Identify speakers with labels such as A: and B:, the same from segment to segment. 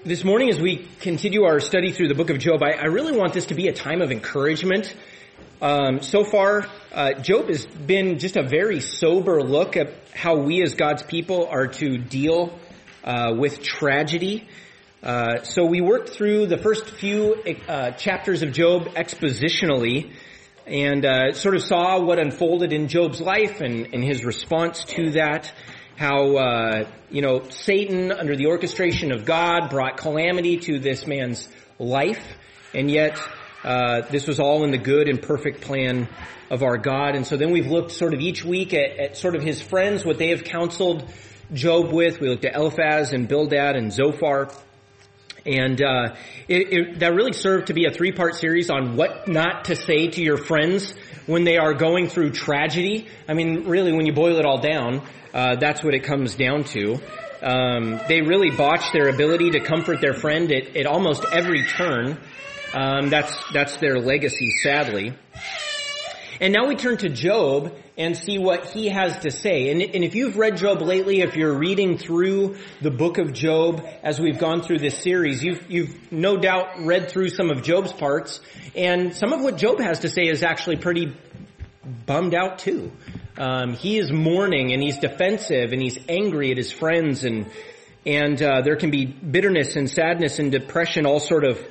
A: This morning, as we continue our study through the book of Job, I really want this to be a time of encouragement. So far, Job has been just a very sober look at how we as God's people are to deal with tragedy. So we worked through the first few chapters of Job expositionally and sort of saw what unfolded in Job's life and his response to that. How, Satan, under the orchestration of God, brought calamity to this man's life, and yet this was all in the good and perfect plan of our God. And so then we've looked sort of each week at sort of his friends, what they have counseled Job with. We looked at Eliphaz and Bildad and Zophar. And that really served to be a three-part series on what not to say to your friends when they are going through tragedy. I mean, really, when you boil it all down, that's what it comes down to. They really botch their ability to comfort their friend at almost every turn. That's their legacy, sadly. And now we turn to Job and see what he has to say. And if you've read Job lately, if you're reading through the book of Job as we've gone through this series, you've no doubt read through some of Job's parts. And some of what Job has to say is actually pretty bummed out too. He is mourning and he's defensive and he's angry at his friends and there can be bitterness and sadness and depression all sort of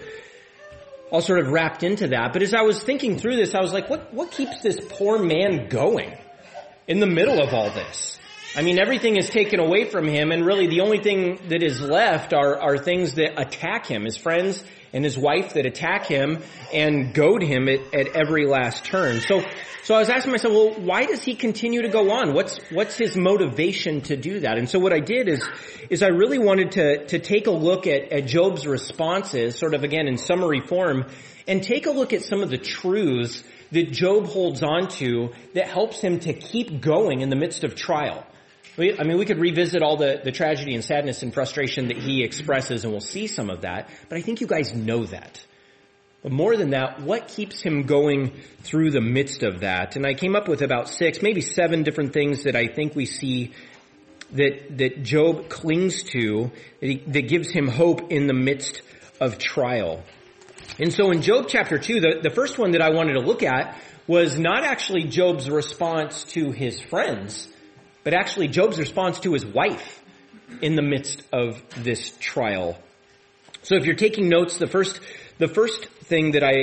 A: wrapped into that. But as I was thinking through this, I was like, what keeps this poor man going in the middle of all this? I mean, everything is taken away from him, and really the only thing that is left are things that attack him, his friends and his wife that attack him and goad him at every last turn. So I was asking myself, well, why does he continue to go on? What's his motivation to do that? And so what I did is I really wanted to take a look at Job's responses, sort of again in summary form, and take a look at some of the truths that Job holds on to that helps him to keep going in the midst of trial. We could revisit all the tragedy and sadness and frustration that he expresses, and we'll see some of that, but I think you guys know that. But more than that, what keeps him going through the midst of that? And I came up with about 6, maybe 7 different things that I think we see that Job clings to, that gives him hope in the midst of trial. And so in Job chapter 2, the first one that I wanted to look at was not actually Job's response to his friends, but actually Job's response to his wife in the midst of this trial. So if you're taking notes, the first thing that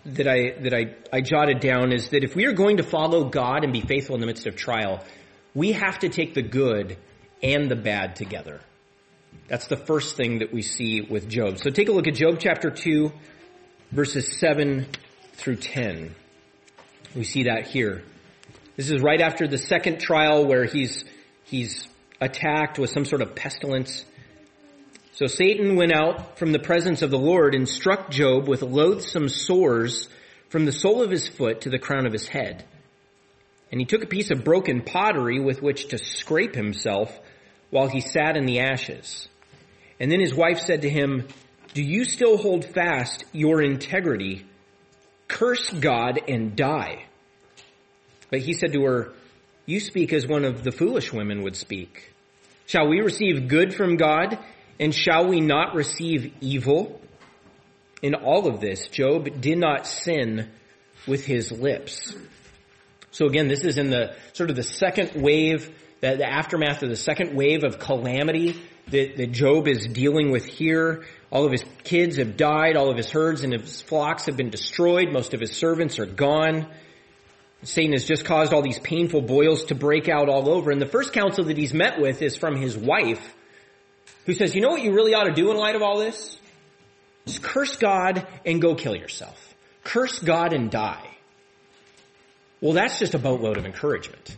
A: I jotted down is that if we are going to follow God and be faithful in the midst of trial, we have to take the good and the bad together. That's the first thing that we see with Job. So take a look at Job chapter 2, verses 7 through 10. We see that here. This is right after the second trial where he's attacked with some sort of pestilence. So Satan went out from the presence of the Lord and struck Job with loathsome sores from the sole of his foot to the crown of his head. And he took a piece of broken pottery with which to scrape himself while he sat in the ashes. And then his wife said to him, "Do you still hold fast your integrity? Curse God and die." But he said to her, "You speak as one of the foolish women would speak. Shall we receive good from God, and shall we not receive evil?" In all of this, Job did not sin with his lips. So again, this is in the sort of the second wave, the aftermath of the second wave of calamity that Job is dealing with here. All of his kids have died, all of his herds and his flocks have been destroyed, most of his servants are gone. Satan has just caused all these painful boils to break out all over. And the first counsel that he's met with is from his wife, who says, you know what you really ought to do in light of all this? Just curse God and go kill yourself. Curse God and die. Well, that's just a boatload of encouragement.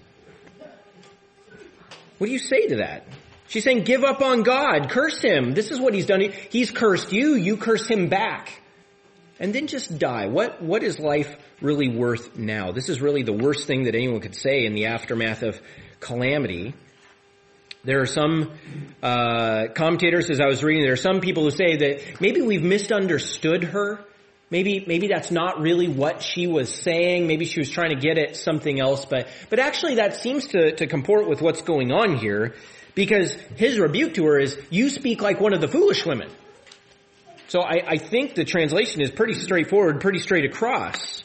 A: What do you say to that? She's saying, give up on God. Curse him. This is what he's done. He's cursed you. You curse him back. And then just die. What is life really worth now? This is really the worst thing that anyone could say in the aftermath of calamity. There are some commentators, as I was reading, there are some people who say that maybe we've misunderstood her. Maybe that's not really what she was saying. Maybe she was trying to get at something else. But actually that seems to comport with what's going on here, because his rebuke to her is, you speak like one of the foolish women. So I think the translation is pretty straightforward, pretty straight across.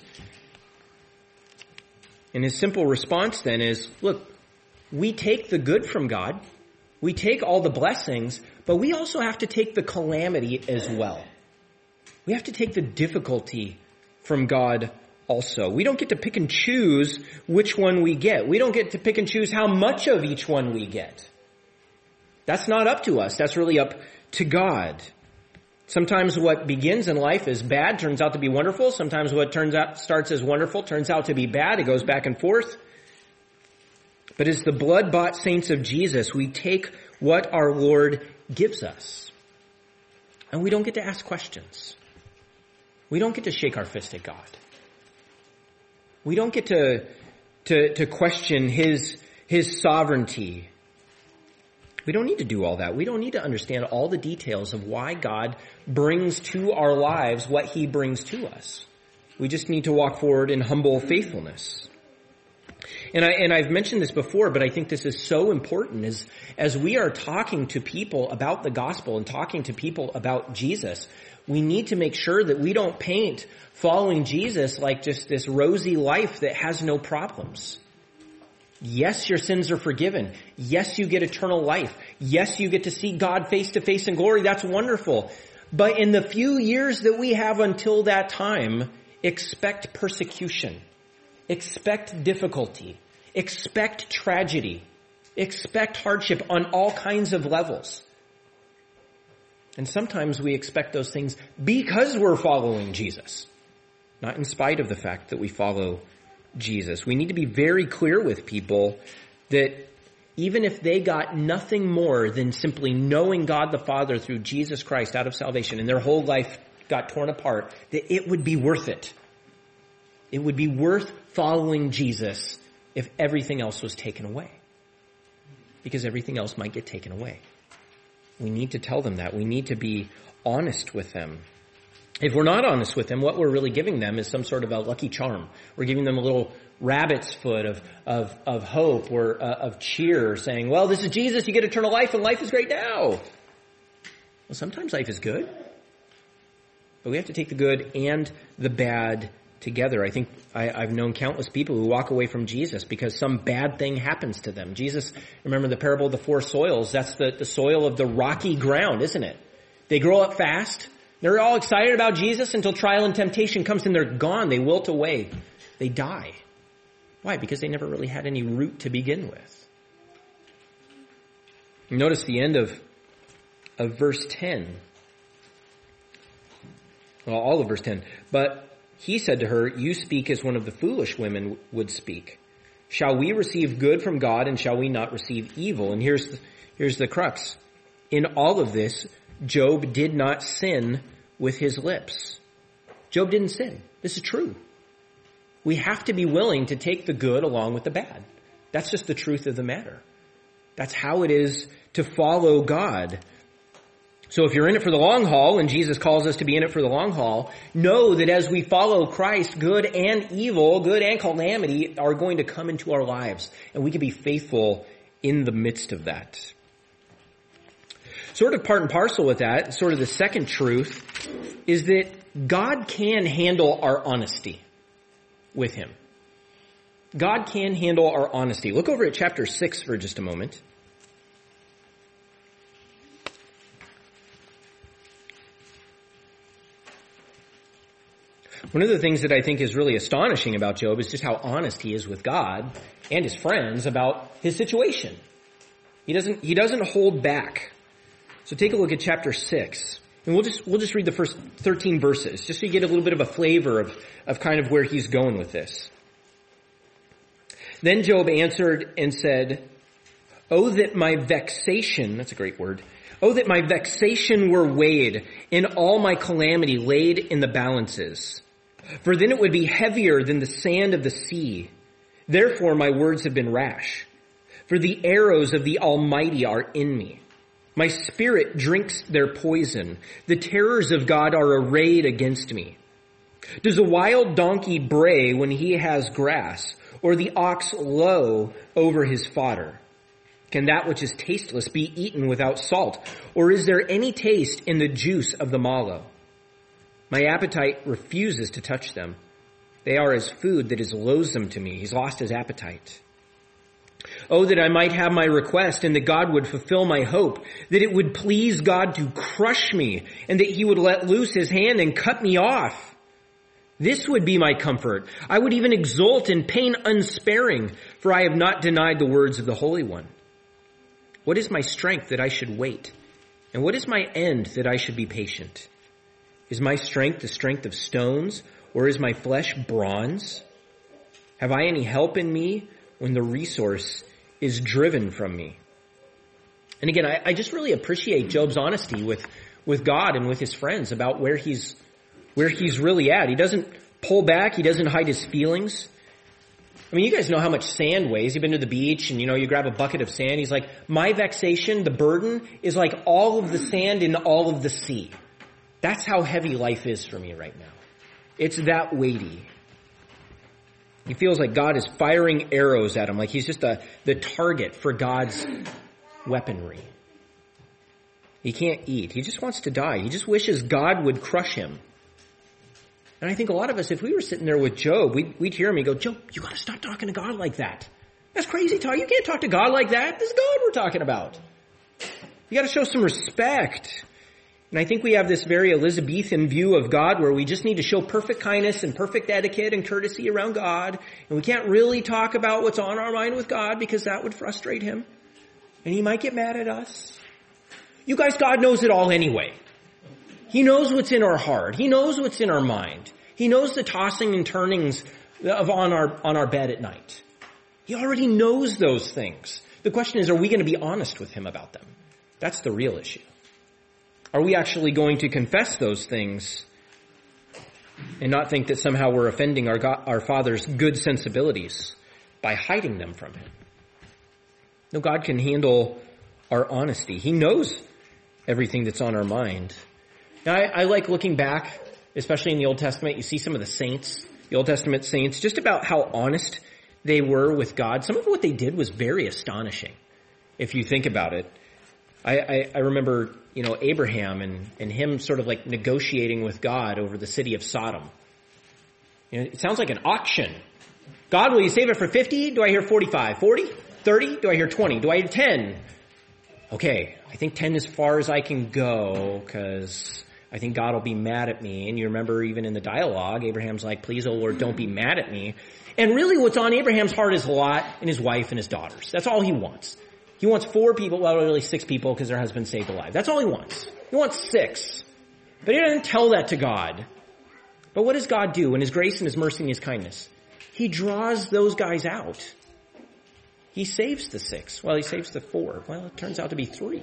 A: And his simple response then is, look, we take the good from God, we take all the blessings, but we also have to take the calamity as well. We have to take the difficulty from God also. We don't get to pick and choose which one we get. We don't get to pick and choose how much of each one we get. That's not up to us. That's really up to God. Sometimes what begins in life as bad turns out to be wonderful. Sometimes what starts as wonderful turns out to be bad. It goes back and forth. But as the blood-bought saints of Jesus, we take what our Lord gives us. And we don't get to ask questions. We don't get to shake our fist at God. We don't get to question His sovereignty. We don't need to do all that. We don't need to understand all the details of why God brings to our lives what He brings to us. We just need to walk forward in humble faithfulness. And I've mentioned this before, but I think this is so important as we are talking to people about the gospel and talking to people about Jesus, we need to make sure that we don't paint following Jesus like just this rosy life that has no problems. Yes, your sins are forgiven. Yes, you get eternal life. Yes, you get to see God face to face in glory. That's wonderful. But in the few years that we have until that time, expect persecution. Expect difficulty. Expect tragedy. Expect hardship on all kinds of levels. And sometimes we expect those things because we're following Jesus, not in spite of the fact that we follow Jesus. We need to be very clear with people that even if they got nothing more than simply knowing God the Father through Jesus Christ out of salvation and their whole life got torn apart, that it would be worth it. It would be worth following Jesus if everything else was taken away. Because everything else might get taken away. We need to tell them that. We need to be honest with them. If we're not honest with them, what we're really giving them is some sort of a lucky charm. We're giving them a little rabbit's foot of hope or of cheer, saying, well, this is Jesus, you get eternal life, and life is great now. Well, sometimes life is good. But we have to take the good and the bad together. I think I've known countless people who walk away from Jesus because some bad thing happens to them. Jesus, remember the parable of the four soils? That's the soil of the rocky ground, isn't it? They grow up fast. They're all excited about Jesus until trial and temptation comes and they're gone. They wilt away. They die. Why? Because they never really had any root to begin with. Notice the end of verse 10. Well, all of verse 10. But he said to her, you speak as one of the foolish women would speak. Shall we receive good from God and shall we not receive evil? And here's the crux. In all of this, Job did not sin with his lips. Job didn't sin. This is true. We have to be willing to take the good along with the bad. That's just the truth of the matter. That's how it is to follow God. So if you're in it for the long haul, and Jesus calls us to be in it for the long haul, know that as we follow Christ, good and evil, good and calamity are going to come into our lives. And we can be faithful in the midst of that. Sort of part and parcel with that, sort of the second truth, is that God can handle our honesty with Him. God can handle our honesty. Look over at chapter 6 for just a moment. One of the things that I think is really astonishing about Job is just how honest he is with God and his friends about his situation. He doesn't hold back. So take a look at chapter 6. And we'll just read the first 13 verses, just so you get a little bit of a flavor of kind of where he's going with this. Then Job answered and said, oh, that my vexation, that's a great word, oh, that my vexation were weighed, and all my calamity laid in the balances. For then it would be heavier than the sand of the sea. Therefore my words have been rash. For the arrows of the Almighty are in me. My spirit drinks their poison. The terrors of God are arrayed against me. Does a wild donkey bray when he has grass, or the ox low over his fodder? Can that which is tasteless be eaten without salt? Or is there any taste in the juice of the mallow? My appetite refuses to touch them. They are as food that is loathsome to me. He's lost his appetite. Oh, that I might have my request and that God would fulfill my hope, that it would please God to crush me and that he would let loose his hand and cut me off. This would be my comfort. I would even exult in pain unsparing, for I have not denied the words of the Holy One. What is my strength that I should wait? And what is my end that I should be patient? Is my strength the strength of stones, or is my flesh bronze? Have I any help in me when the resource is driven from me? And again, I just really appreciate Job's honesty with God and with his friends about where he's really at. He doesn't pull back. He doesn't hide his feelings. I mean, you guys know how much sand weighs. You've been to the beach and, you grab a bucket of sand. He's like, my vexation, the burden, is like all of the sand in all of the sea. That's how heavy life is for me right now. It's that weighty. He feels like God is firing arrows at him, like he's just the target for God's weaponry. He can't eat. He just wants to die. He just wishes God would crush him. And I think a lot of us, if we were sitting there with Job, we'd hear him and go, Job, you got to stop talking to God like that. That's crazy talk. You can't talk to God like that. This is God we're talking about. You got to show some respect. And I think we have this very Elizabethan view of God where we just need to show perfect kindness and perfect etiquette and courtesy around God. And we can't really talk about what's on our mind with God because that would frustrate him. And he might get mad at us. You guys, God knows it all anyway. He knows what's in our heart. He knows what's in our mind. He knows the tossing and turnings on our bed at night. He already knows those things. The question is, are we going to be honest with him about them? That's the real issue. Are we actually going to confess those things and not think that somehow we're offending our Father's good sensibilities by hiding them from him? No, God can handle our honesty. He knows everything that's on our mind. Now, I like looking back, especially in the Old Testament. You see some of the saints, the Old Testament saints, just about how honest they were with God. Some of what they did was very astonishing, if you think about it. I remember, Abraham and him sort of like negotiating with God over the city of Sodom. It sounds like an auction. God, will you save it for 50? Do I hear 45? 40? 30? Do I hear 20? Do I hear 10? Okay, I think 10 is as far as I can go because I think God will be mad at me. And you remember even in the dialogue, Abraham's like, please, oh Lord, don't be mad at me. And really what's on Abraham's heart is Lot and his wife and his daughters. That's all he wants. He wants 4 people, well, really 6 people because their husband saved alive. That's all he wants. He wants 6. But he doesn't tell that to God. But what does God do in his grace and his mercy and his kindness? He draws those guys out. He saves the 6. Well, he saves the 4. Well, it turns out to be 3.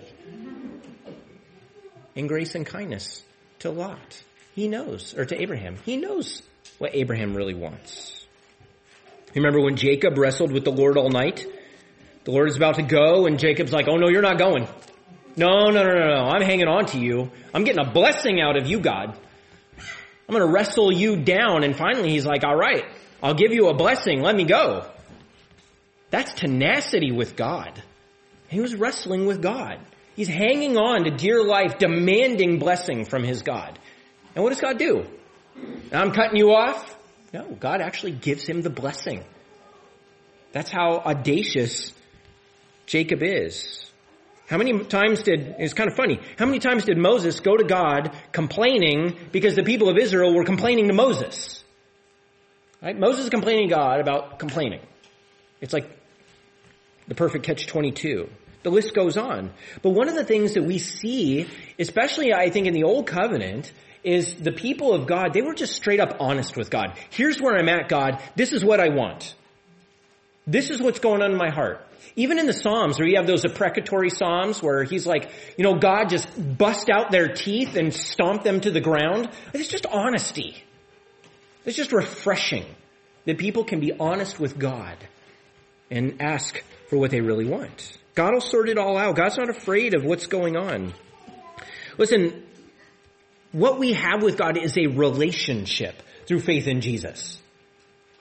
A: In grace and kindness to Lot. He knows, or to Abraham. He knows what Abraham really wants. Remember when Jacob wrestled with the Lord all night? The Lord is about to go, and Jacob's like, oh, no, you're not going. No. I'm hanging on to you. I'm getting a blessing out of you, God. I'm going to wrestle you down. And finally, he's like, all right, I'll give you a blessing. Let me go. That's tenacity with God. He was wrestling with God. He's hanging on to dear life, demanding blessing from his God. And what does God do? I'm cutting you off? No, God actually gives him the blessing. That's how audacious Jacob is. How many times it's kind of funny, how many times did Moses go to God complaining because the people of Israel were complaining to Moses? Right? Moses is complaining to God about complaining. It's like the perfect catch-22. The list goes on. But one of the things that we see, especially I think in the Old Covenant, is the people of God, they were just straight up honest with God. Here's where I'm at, God. This is what I want. This is what's going on in my heart. Even in the Psalms, where you have those imprecatory Psalms where he's like, God just bust out their teeth and stomp them to the ground. It's just honesty. It's just refreshing that people can be honest with God and ask for what they really want. God will sort it all out. God's not afraid of what's going on. Listen, what we have with God is a relationship through faith in Jesus.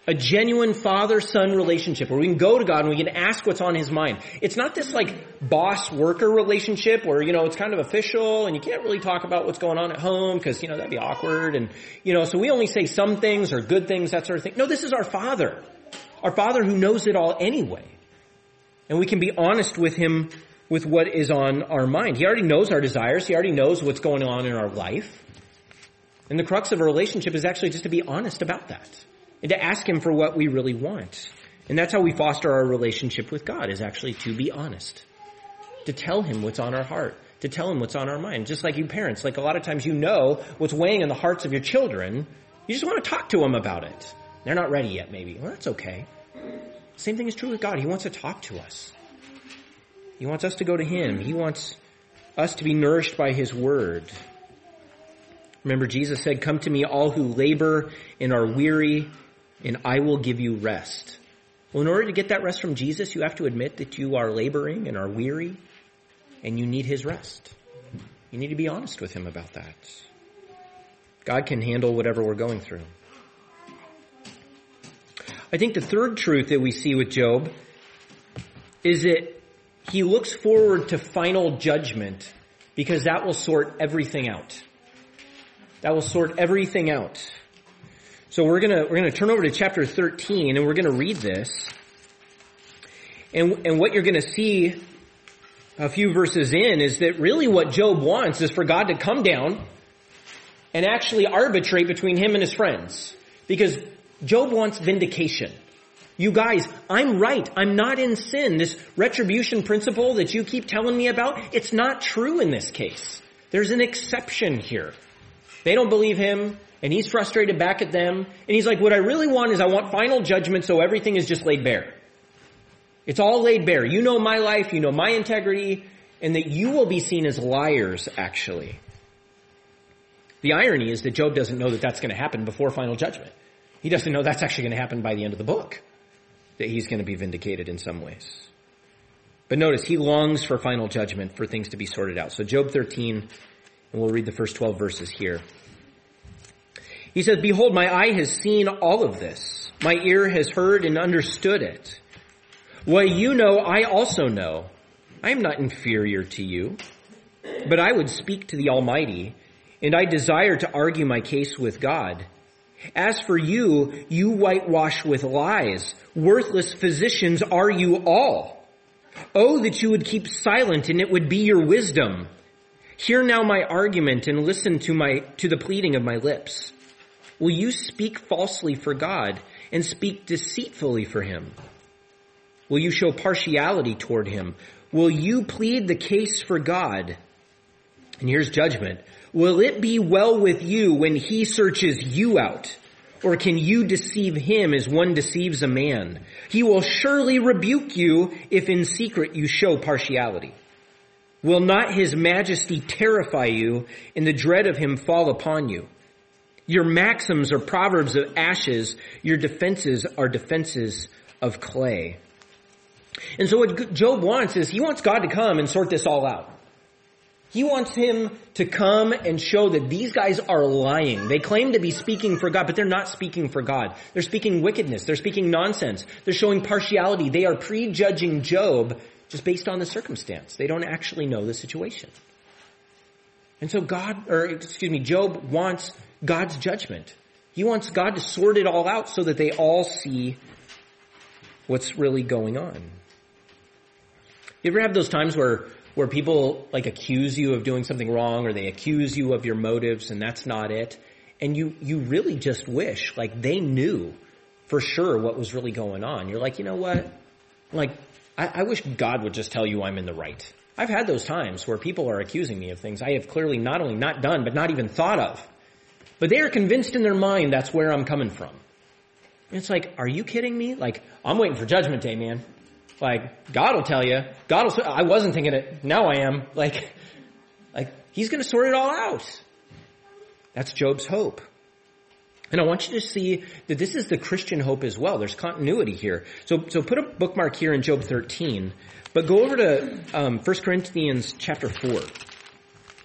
A: A genuine father-son relationship where we can go to God and we can ask what's on his mind. It's not this like boss-worker relationship where, it's kind of official and you can't really talk about what's going on at home because, that'd be awkward. And, so we only say some things or good things, that sort of thing. No, this is our Father. Our Father who knows it all anyway. And we can be honest with him with what is on our mind. He already knows our desires. He already knows what's going on in our life. And the crux of a relationship is actually just to be honest about that. And to ask him for what we really want. And that's how we foster our relationship with God, is actually to be honest. To tell him what's on our heart. To tell him what's on our mind. Just like you parents, like a lot of times what's weighing in the hearts of your children. You just want to talk to them about it. They're not ready yet, maybe. Well, that's okay. Same thing is true with God. He wants to talk to us. He wants us to go to him. He wants us to be nourished by his word. Remember, Jesus said, "Come to me, all who labor and are weary, and I will give you rest." Well, in order to get that rest from Jesus, you have to admit that you are laboring and are weary, and you need his rest. You need to be honest with him about that. God can handle whatever we're going through. I think the third truth that we see with Job is that he looks forward to final judgment because that will sort everything out. That will sort everything out. So we're gonna turn over to chapter 13 and we're gonna read this. And what you're gonna see a few verses in is that really what Job wants is for God to come down and actually arbitrate between him and his friends. Because Job wants vindication. You guys, I'm right. I'm not in sin. This retribution principle that you keep telling me about, it's not true in this case. There's an exception here. They don't believe him, and he's frustrated back at them. And he's like, what I really want is I want final judgment so everything is just laid bare. It's all laid bare. You know my life, you know my integrity, and that you will be seen as liars, actually. The irony is that Job doesn't know that that's going to happen before final judgment. He doesn't know that's actually going to happen by the end of the book, that he's going to be vindicated in some ways. But notice, he longs for final judgment, for things to be sorted out. So Job 13, and we'll read the first 12 verses here. He says, "Behold, my eye has seen all of this. My ear has heard and understood it. What you know, I also know. I am not inferior to you, but I would speak to the Almighty, and I desire to argue my case with God. As for you, you whitewash with lies. Worthless physicians are you all. Oh, that you would keep silent, and it would be your wisdom. Hear now my argument, and listen to the pleading of my lips. Will you speak falsely for God, and speak deceitfully for him? Will you show partiality toward him? Will you plead the case for God? And here's judgment. Will it be well with you when he searches you out? Or can you deceive him as one deceives a man? He will surely rebuke you if in secret you show partiality. Will not his majesty terrify you and the dread of him fall upon you? Your maxims are proverbs of ashes. Your defenses are defenses of clay." And so what Job wants is he wants God to come and sort this all out. He wants him to come and show that these guys are lying. They claim to be speaking for God, but they're not speaking for God. They're speaking wickedness. They're speaking nonsense. They're showing partiality. They are prejudging Job just based on the circumstance. They don't actually know the situation. And so Job wants God's judgment. He wants God to sort it all out so that they all see what's really going on. You ever have those times where people like accuse you of doing something wrong, or they accuse you of your motives and that's not it? And you really just wish like they knew for sure what was really going on. You're like, you know what? Like, I wish God would just tell you I'm in the right. I've had those times where people are accusing me of things I have clearly not only not done, but not even thought of. But they are convinced in their mind that's where I'm coming from. And it's like, are you kidding me? Like, I'm waiting for judgment day, man. Like, God will tell you. I wasn't thinking it. Now I am. Like he's going to sort it all out. That's Job's hope. And I want you to see that this is the Christian hope as well. There's continuity here. So put a bookmark here in Job 13, but go over to 1 Corinthians chapter 4. 1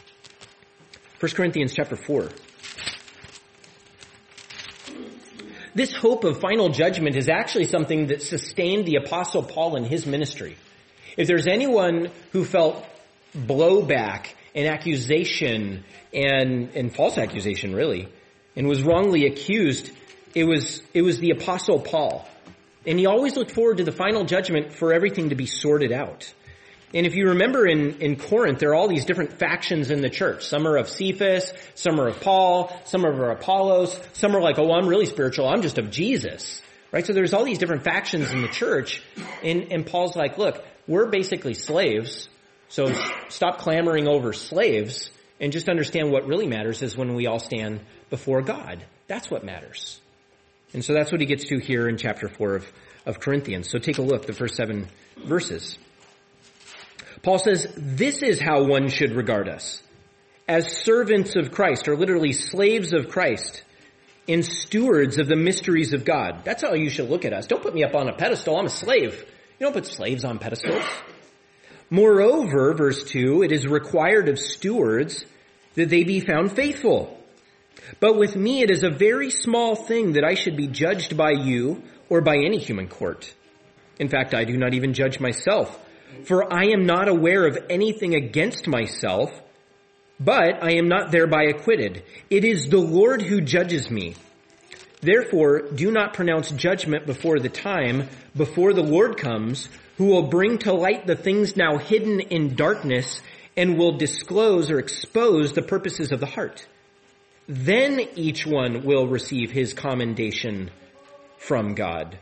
A: Corinthians chapter 4. This hope of final judgment is actually something that sustained the Apostle Paul in his ministry. If there's anyone who felt blowback and accusation and false accusation really, and was wrongly accused, it was the Apostle Paul. And he always looked forward to the final judgment for everything to be sorted out. And if you remember in Corinth, there are all these different factions in the church. Some are of Cephas, some are of Paul, some are of Apollos, some are like, oh, I'm really spiritual, I'm just of Jesus. Right? So there's all these different factions in the church. And Paul's like, look, we're basically slaves, so stop clamoring over slaves and just understand what really matters is when we all stand before God. That's what matters. And so that's what he gets to here in chapter 4 of Corinthians. So take a look, the first 7 verses. Paul says, this is how one should regard us, as servants of Christ, or literally slaves of Christ, and stewards of the mysteries of God. That's how you should look at us. Don't put me up on a pedestal. I'm a slave. You don't put slaves on pedestals. Moreover, verse 2, it is required of stewards that they be found faithful. But with me it is a very small thing that I should be judged by you or by any human court. In fact, I do not even judge myself. For I am not aware of anything against myself, but I am not thereby acquitted. It is the Lord who judges me. Therefore, do not pronounce judgment before the time, before the Lord comes, who will bring to light the things now hidden in darkness and will disclose or expose the purposes of the heart. Then each one will receive his commendation from God.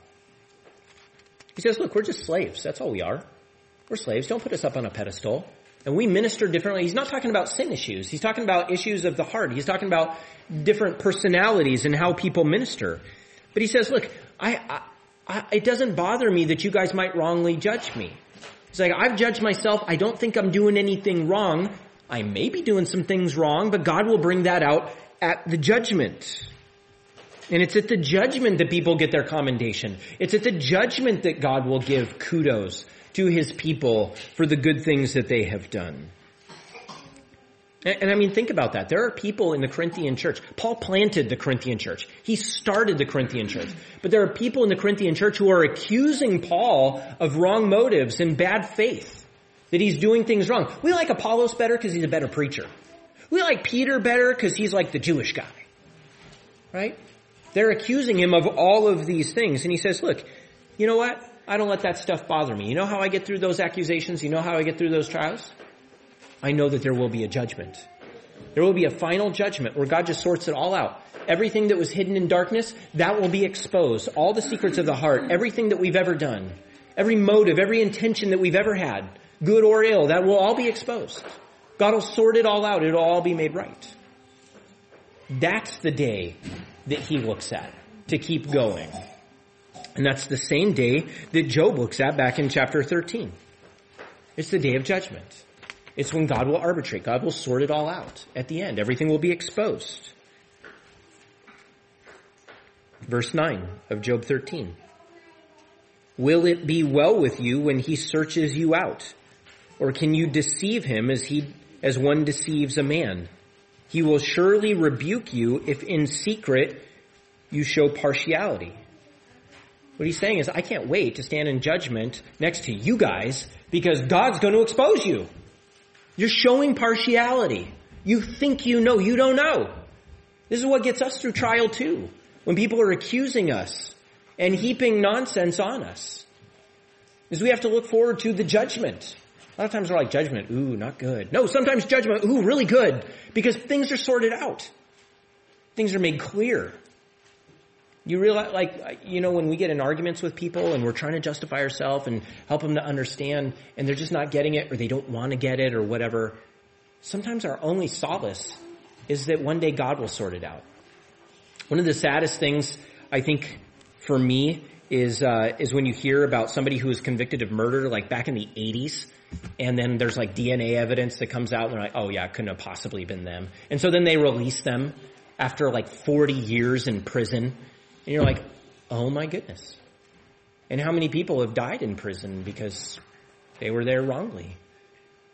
A: He says, look, we're just slaves. That's all we are. We're slaves. Don't put us up on a pedestal. And we minister differently. He's not talking about sin issues. He's talking about issues of the heart. He's talking about different personalities and how people minister. But he says, look, it doesn't bother me that you guys might wrongly judge me. He's like, I've judged myself. I don't think I'm doing anything wrong. I may be doing some things wrong, but God will bring that out at the judgment. And it's at the judgment that people get their commendation. It's at the judgment that God will give kudos to his people for the good things that they have done. And I mean, think about that. There are people in the Corinthian church. Paul planted the Corinthian church. He started the Corinthian church. But there are people in the Corinthian church who are accusing Paul of wrong motives and bad faith, that he's doing things wrong. We like Apollos better because he's a better preacher. We like Peter better because he's like the Jewish guy. Right? They're accusing him of all of these things. And he says, look, you know what? I don't let that stuff bother me. You know how I get through those accusations? You know how I get through those trials? I know that there will be a judgment. There will be a final judgment where God just sorts it all out. Everything that was hidden in darkness, that will be exposed. All the secrets of the heart, everything that we've ever done, every motive, every intention that we've ever had, good or ill, that will all be exposed. God will sort it all out. It'll all be made right. That's the day that he looks at to keep going. And that's the same day that Job looks at back in chapter 13. It's the day of judgment. It's when God will arbitrate. God will sort it all out. At the end, everything will be exposed. Verse 9 of Job 13. Will it be well with you when he searches you out? Or can you deceive him as one deceives a man? He will surely rebuke you if in secret you show partiality. What he's saying is, I can't wait to stand in judgment next to you guys because God's going to expose you. You're showing partiality. You think you know. You don't know. This is what gets us through trial too. When people are accusing us and heaping nonsense on us, is we have to look forward to the judgment. A lot of times we're like, judgment, ooh, not good. No, sometimes judgment, ooh, really good, because things are sorted out. Things are made clear. You realize, when we get in arguments with people and we're trying to justify ourselves and help them to understand, and they're just not getting it, or they don't want to get it, or whatever, sometimes our only solace is that one day God will sort it out. One of the saddest things, I think, for me, is when you hear about somebody who was convicted of murder, like back in the 80s, and then there's like DNA evidence that comes out, and they're like, oh yeah, it couldn't have possibly been them. And so then they release them after like 40 years in prison. And you're like, oh my goodness. And how many people have died in prison because they were there wrongly?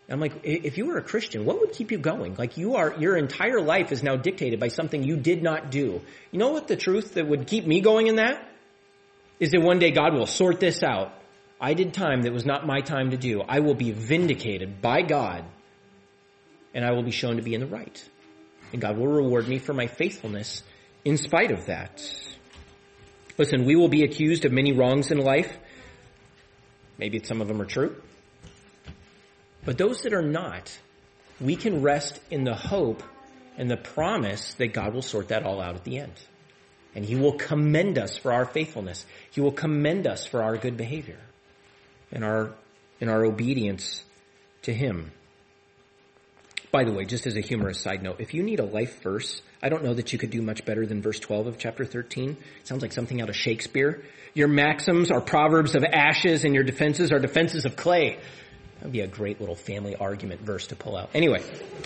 A: I'm like, if you were a Christian, what would keep you going? Like your entire life is now dictated by something you did not do. You know what the truth that would keep me going in that? Is that one day God will sort this out. I did time that was not my time to do. I will be vindicated by God, and I will be shown to be in the right. And God will reward me for my faithfulness in spite of that. Listen, we will be accused of many wrongs in life. Maybe some of them are true. But those that are not, we can rest in the hope and the promise that God will sort that all out at the end. And he will commend us for our faithfulness. He will commend us for our good behavior and our obedience to him. By the way, just as a humorous side note, if you need a life verse, I don't know that you could do much better than verse 12 of chapter 13. It sounds like something out of Shakespeare. Your maxims are proverbs of ashes, and your defenses are defenses of clay. That would be a great little family argument verse to pull out. Anyway.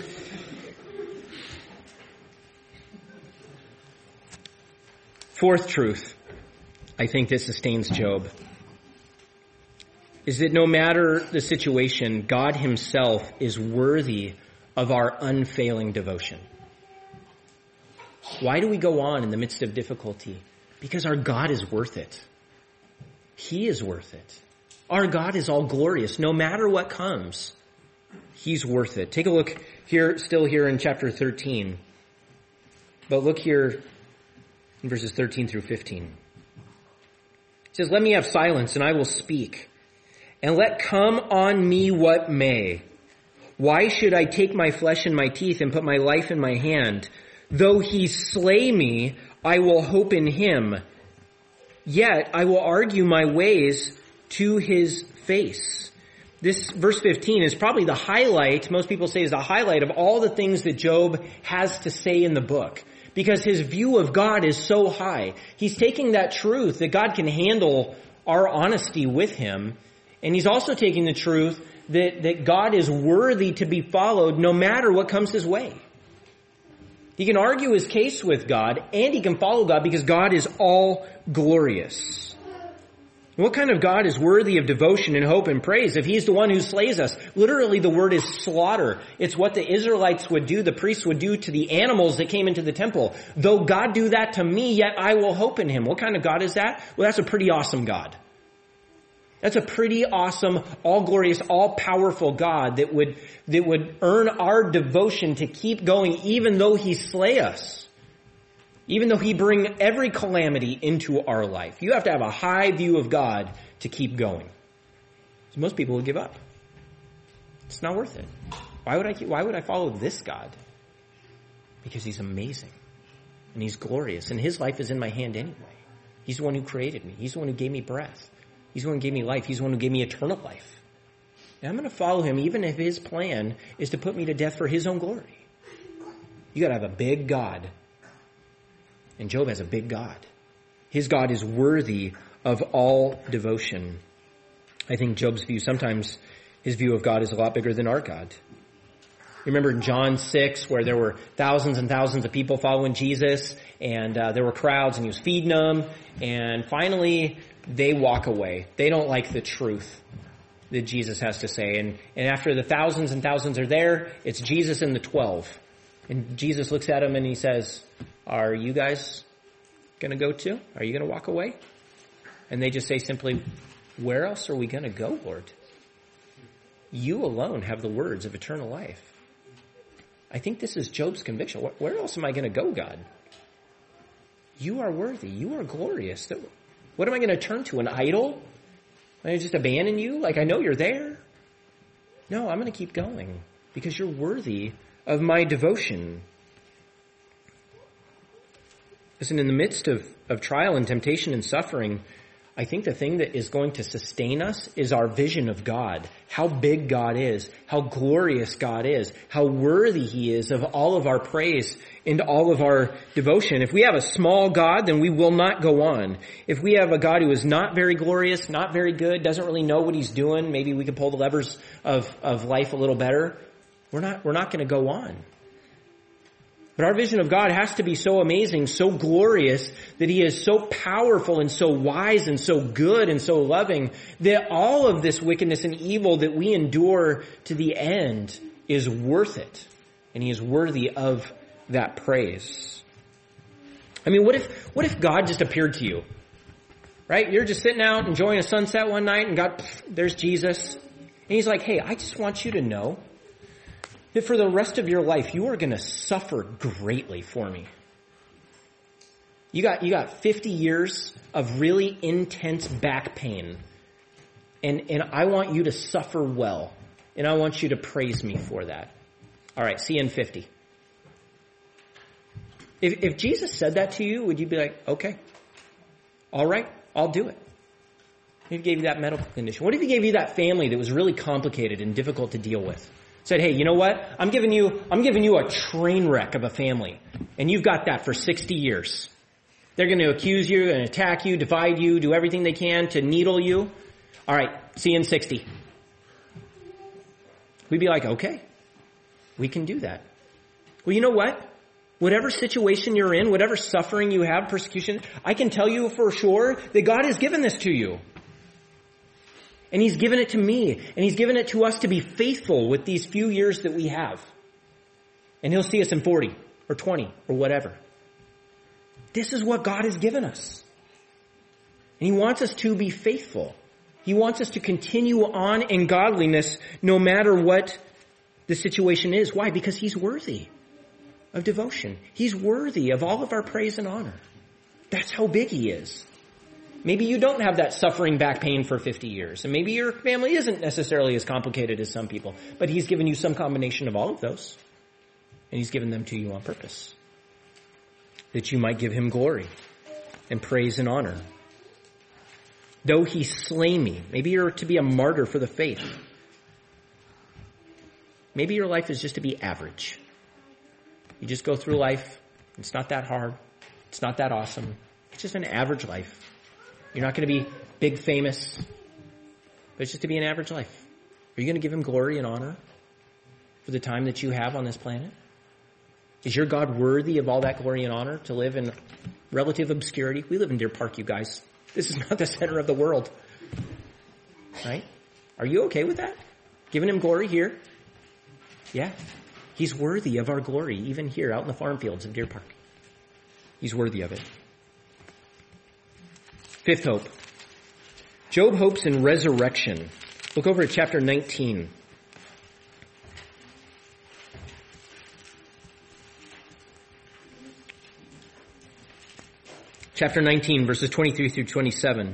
A: Fourth truth, I think this sustains Job, is that no matter the situation, God himself is worthy of our unfailing devotion. Why do we go on in the midst of difficulty? Because our God is worth it. He is worth it. Our God is all glorious. No matter what comes, he's worth it. Take a look here, still here in chapter 13. But look here in verses 13 through 15. It says, "Let me have silence, and I will speak, and let come on me what may. Why should I take my flesh in my teeth and put my life in my hand? Though he slay me, I will hope in him. Yet I will argue my ways to his face." This verse 15 is probably the highlight, most people say is the highlight of all the things that Job has to say in the book. Because his view of God is so high. He's taking that truth that God can handle our honesty with him. And he's also taking the truth that God is worthy to be followed no matter what comes his way. He can argue his case with God, and he can follow God because God is all glorious. What kind of God is worthy of devotion and hope and praise if he's the one who slays us? Literally, the word is slaughter. It's what the Israelites would do, the priests would do to the animals that came into the temple. Though God do that to me, yet I will hope in him. What kind of God is that? Well, that's a pretty awesome God. That's a pretty awesome, all-glorious, all-powerful God that would earn our devotion to keep going even though he slay us. Even though he bring every calamity into our life. You have to have a high view of God to keep going. So most people would give up. It's not worth it. Why would I follow this God? Because he's amazing. And he's glorious. And his life is in my hand anyway. He's the one who created me. He's the one who gave me breath. He's the one who gave me life. He's the one who gave me eternal life. And I'm going to follow him even if his plan is to put me to death for his own glory. You got to have a big God. And Job has a big God. His God is worthy of all devotion. I think Job's view, sometimes his view of God is a lot bigger than our God. Remember in John 6 where there were thousands and thousands of people following Jesus and there were crowds and he was feeding them and finally they walk away. They don't like the truth that Jesus has to say. And after the thousands and thousands are there, it's Jesus and the 12. And Jesus looks at them and he says, "Are you guys going to go too? Are you going to walk away?" And they just say simply, "Where else are we going to go, Lord? You alone have the words of eternal life." I think this is Job's conviction. Where else am I going to go, God? You are worthy. You are glorious. What am I going to turn to? An idol? Am I just abandon you? Like I know you're there. No, I'm going to keep going because you're worthy of my devotion. Listen, in the midst of trial and temptation and suffering, I think the thing that is going to sustain us is our vision of God. How big God is, how glorious God is, how worthy he is of all of our praise and all of our devotion. If we have a small God, then we will not go on. If we have a God who is not very glorious, not very good, doesn't really know what he's doing, maybe we can pull the levers of life a little better, we're not going to go on. But our vision of God has to be so amazing, so glorious, that he is so powerful and so wise and so good and so loving that all of this wickedness and evil that we endure to the end is worth it. And he is worthy of that praise. I mean, what if God just appeared to you? Right? You're just sitting out enjoying a sunset one night and God, there's Jesus. And he's like, hey, I just want you to know that for the rest of your life, you are going to suffer greatly for me. You got 50 years of really intense back pain. And I want you to suffer well. And I want you to praise me for that. All right, see you in 50. If Jesus said that to you, would you be like, okay, all right, I'll do it? What if he gave you that medical condition? What if he gave you that family that was really complicated and difficult to deal with? Said, hey, you know what? I'm giving you a train wreck of a family. And you've got that for 60 years. They're going to accuse you and attack you, divide you, do everything they can to needle you. All right, see you in 60. We'd be like, okay, we can do that. Well, you know what? Whatever situation you're in, whatever suffering you have, persecution, I can tell you for sure that God has given this to you. And he's given it to me. And he's given it to us to be faithful with these few years that we have. And he'll see us in 40 or 20 or whatever. This is what God has given us. And he wants us to be faithful. He wants us to continue on in godliness no matter what the situation is. Why? Because he's worthy of devotion. He's worthy of all of our praise and honor. That's how big he is. Maybe you don't have that suffering back pain for 50 years. And maybe your family isn't necessarily as complicated as some people. But he's given you some combination of all of those. And he's given them to you on purpose. That you might give him glory and praise and honor. Though he slay me. Maybe you're to be a martyr for the faith. Maybe your life is just to be average. You just go through life. It's not that hard. It's not that awesome. It's just an average life. You're not going to be big famous, but it's just to be an average life. Are you going to give him glory and honor for the time that you have on this planet? Is your God worthy of all that glory and honor to live in relative obscurity? We live in Deer Park, you guys. This is not the center of the world. Right? Are you okay with that? Giving him glory here? Yeah. He's worthy of our glory, even here out in the farm fields of Deer Park. He's worthy of it. Fifth hope. Job hopes in resurrection. Look over at chapter 19. Chapter 19, verses 23 through 27.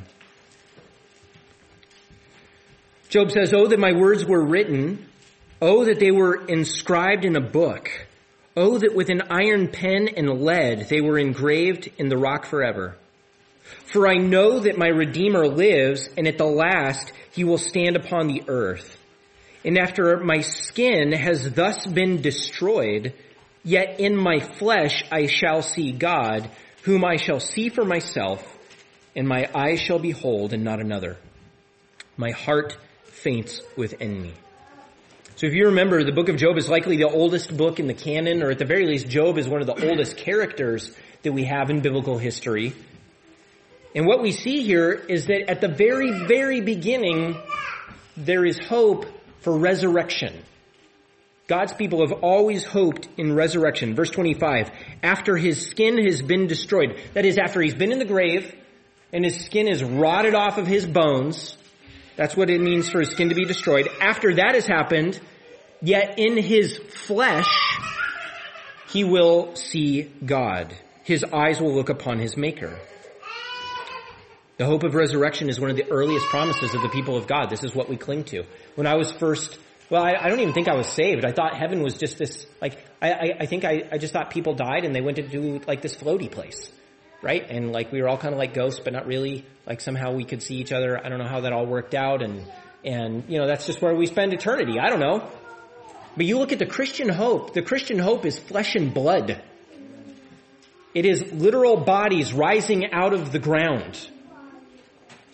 A: Job says, "Oh, that my words were written. Oh, that they were inscribed in a book. Oh, that with an iron pen and lead they were engraved in the rock forever. For I know that my Redeemer lives, and at the last he will stand upon the earth. And after my skin has thus been destroyed, yet in my flesh I shall see God, whom I shall see for myself, and my eyes shall behold, and not another. My heart faints within me." So if you remember, the book of Job is likely the oldest book in the canon, or at the very least, Job is one of the oldest characters that we have in biblical history. And what we see here is that at the very, very beginning, there is hope for resurrection. God's people have always hoped in resurrection. Verse 25, after his skin has been destroyed, that is, after he's been in the grave and his skin is rotted off of his bones, that's what it means for his skin to be destroyed. After that has happened, yet in his flesh, he will see God. His eyes will look upon his Maker. The hope of resurrection is one of the earliest promises of the people of God. This is what we cling to. When I was first, I don't even think I was saved. I thought heaven was just this, I just thought people died and they went to do like this floaty place, right? And like we were all kind of like ghosts, but not really. Like somehow we could see each other. I don't know how that all worked out. And you know, that's just where we spend eternity. I don't know. But you look at the Christian hope. The Christian hope is flesh and blood. It is literal bodies rising out of the ground.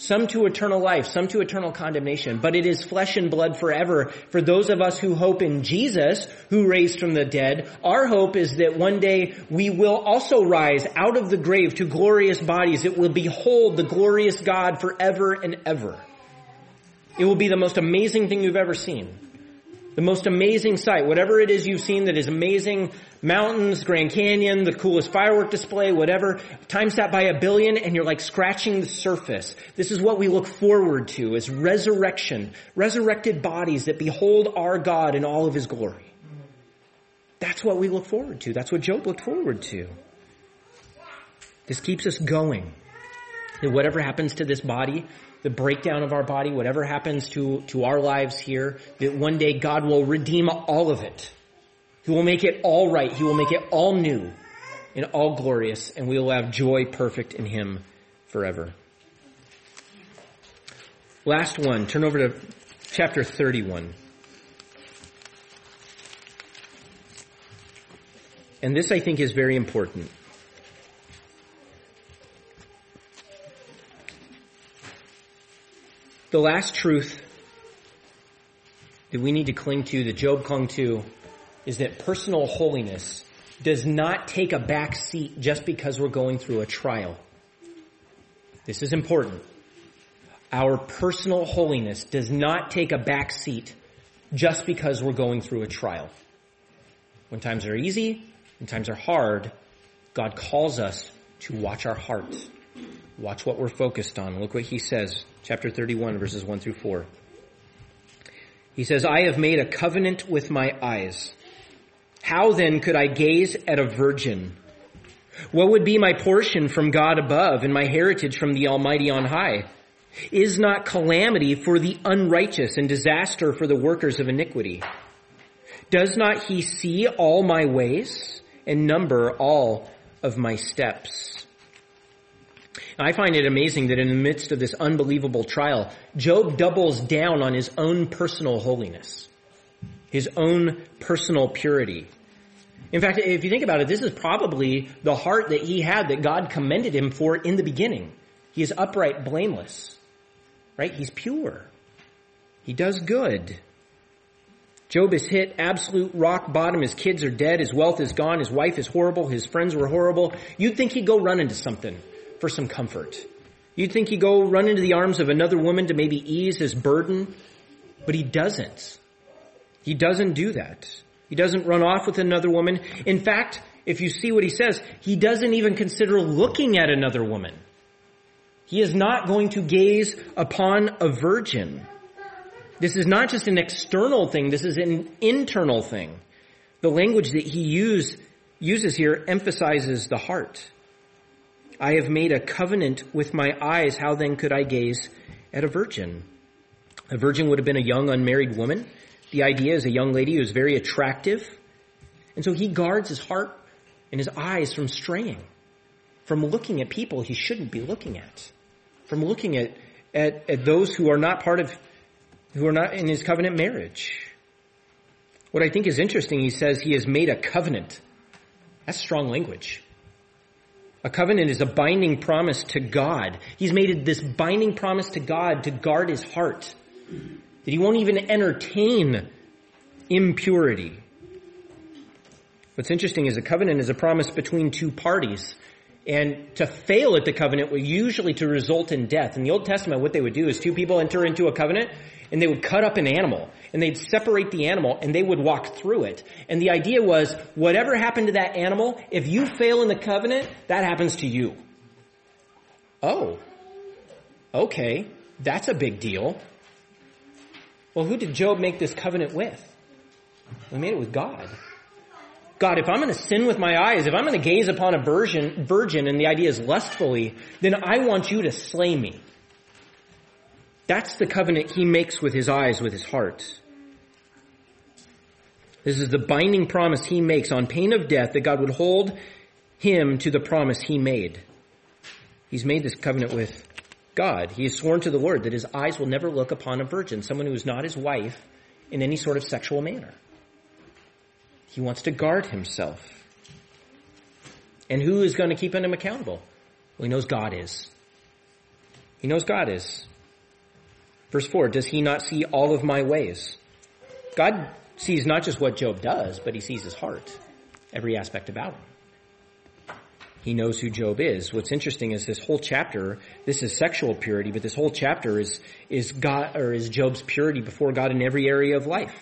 A: some to eternal life, some to eternal condemnation. But it is flesh and blood forever for those of us who hope in Jesus, who raised from the dead. Our hope is that one day we will also rise out of the grave to glorious bodies. It will behold the glorious God forever and ever. It will be the most amazing thing you've ever seen. The most amazing sight, whatever it is you've seen that is amazing, mountains, Grand Canyon, the coolest firework display, whatever, times that by 1 billion and you're like scratching the surface. This is what we look forward to, is resurrection, resurrected bodies that behold our God in all of his glory. That's what we look forward to. That's what Job looked forward to. This keeps us going. That whatever happens to this body, the breakdown of our body, whatever happens to our lives here, that one day God will redeem all of it. He will make it all right. He will make it all new and all glorious, and we will have joy perfect in him forever. Last one, turn over to chapter 31. And this, I think, is very important. The last truth that we need to cling to, that Job clung to, is that personal holiness does not take a back seat just because we're going through a trial. This is important. Our personal holiness does not take a back seat just because we're going through a trial. When times are easy, when times are hard, God calls us to watch our hearts. Watch what we're focused on. Look what he says, chapter 31, verses 1 through 4. He says, I have made a covenant with my eyes. How then could I gaze at a virgin? What would be my portion from God above and my heritage from the Almighty on high? Is not calamity for the unrighteous and disaster for the workers of iniquity? Does not he see all my ways and number all of my steps? I find it amazing that in the midst of this unbelievable trial, Job doubles down on his own personal holiness, his own personal purity. In fact, if you think about it, this is probably the heart that he had that God commended him for in the beginning. He is upright, blameless, right? He's pure. He does good. Job has hit absolute rock bottom. His kids are dead. His wealth is gone. His wife is horrible. His friends were horrible. You'd think he'd go run into something for some comfort. You'd think he'd go run into the arms of another woman to maybe ease his burden, but he doesn't. He doesn't do that. He doesn't run off with another woman. In fact, if you see what he says, he doesn't even consider looking at another woman. He is not going to gaze upon a virgin. This is not just an external thing. This is an internal thing. The language that he uses here emphasizes the heart. I have made a covenant with my eyes. How then could I gaze at a virgin? A virgin would have been a young unmarried woman. The idea is a young lady who is very attractive. And so he guards his heart and his eyes from straying, from looking at people he shouldn't be looking at, from looking at those who are not in his covenant marriage. What I think is interesting, he says he has made a covenant. That's strong language. A covenant is a binding promise to God. He's made this binding promise to God to guard his heart, that he won't even entertain impurity. What's interesting is a covenant is a promise between two parties. And to fail at the covenant would usually to result in death. In the Old Testament, what they would do is two people enter into a covenant and they would cut up an animal and they'd separate the animal and they would walk through it. And the idea was whatever happened to that animal, if you fail in the covenant, that happens to you. Oh, okay. That's a big deal. Well, who did Job make this covenant with? He made it with God. God, if I'm going to sin with my eyes, if I'm going to gaze upon a virgin, and the idea is lustfully, then I want you to slay me. That's the covenant he makes with his eyes, with his heart. This is the binding promise he makes on pain of death that God would hold him to the promise he made. He's made this covenant with God. He has sworn to the Lord that his eyes will never look upon a virgin, someone who is not his wife, in any sort of sexual manner. He wants to guard himself. And who is going to keep him accountable? Well, he knows God is. He knows God is. Verse 4, does he not see all of my ways? God sees not just what Job does, but he sees his heart, every aspect about him. He knows who Job is. What's interesting is this whole chapter, this is sexual purity, but this whole chapter is Job's purity before God in every area of life.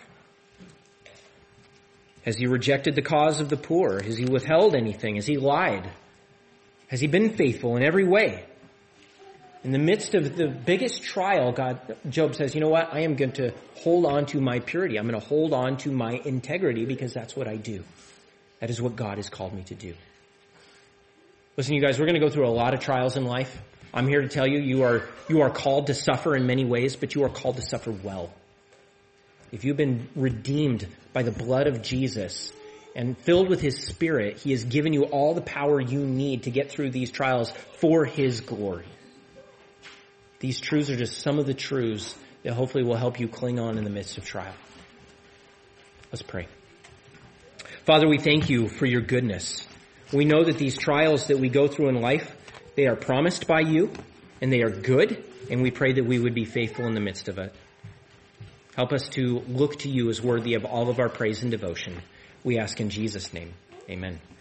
A: Has he rejected the cause of the poor? Has he withheld anything? Has he lied? Has he been faithful in every way? In the midst of the biggest trial, Job says, you know what? I am going to hold on to my purity. I'm going to hold on to my integrity because that's what I do. That is what God has called me to do. Listen, you guys, we're going to go through a lot of trials in life. I'm here to tell you, you are called to suffer in many ways, but you are called to suffer well. If you've been redeemed by the blood of Jesus and filled with his Spirit, he has given you all the power you need to get through these trials for his glory. These truths are just some of the truths that hopefully will help you cling on in the midst of trial. Let's pray. Father, we thank you for your goodness. We know that these trials that we go through in life, they are promised by you, and they are good, and we pray that we would be faithful in the midst of it. Help us to look to you as worthy of all of our praise and devotion. We ask in Jesus' name. Amen.